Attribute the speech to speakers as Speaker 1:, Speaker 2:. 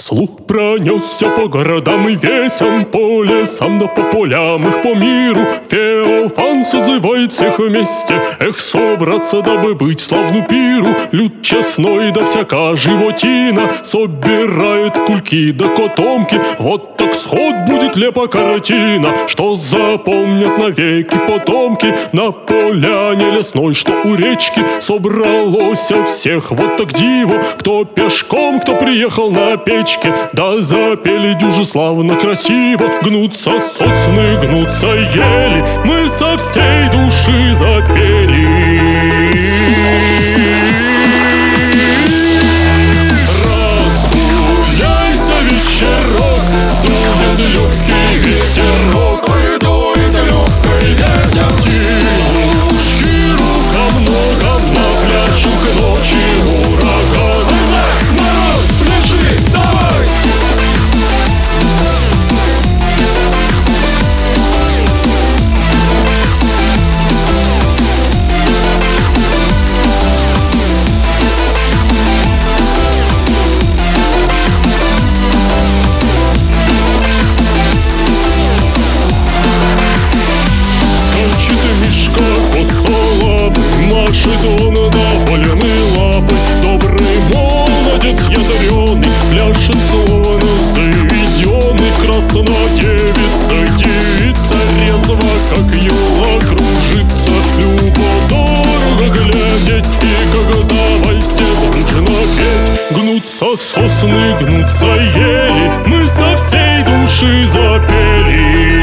Speaker 1: Слух пронесся по городам и весям, по лесам да по полям их по миру. Феофан созывает всех вместе, эх, собраться, дабы быть славну пиру. Люд честной да всяка животина собирает кульки да котомки. Вот так сход будет лепа картина, что запомнят навеки потомки. На поляне лесной, что у речки, собралось всех вот так диво. Кто пешком, кто приехал на печке, да запели дюже славно красиво. Гнутся сосны, гнутся ели, мы со всей души запели. Разгуляйся, вечерок, дует легкий ветерок, ой, дует легкий ветер. Силушки рука много, на пляжу к ночи ураган. Народ, пляжи, давай! Мишка косолапый, машет он довольный лапой. Добрый молодец ядреный, пляшет словно заведенный. Краснодевица, девица резво, как юла, кружится. Любо-дорого глядеть, и как давай все дружно петь. Гнутся сосны, гнутся ели, мы со всей души запели.